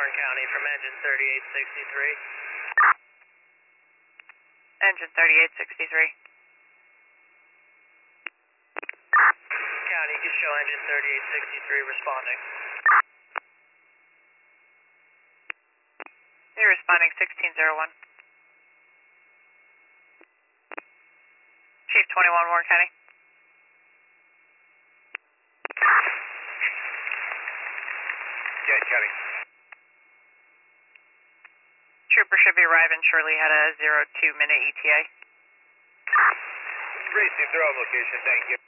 Warren County from engine 3863. Engine 3863. County, you can show engine 3863 responding. You're responding 1601. Chief 21 Warren County. Yeah, County. Trooper should be arriving shortly at a 02-minute ETA. Received their own location, thank you.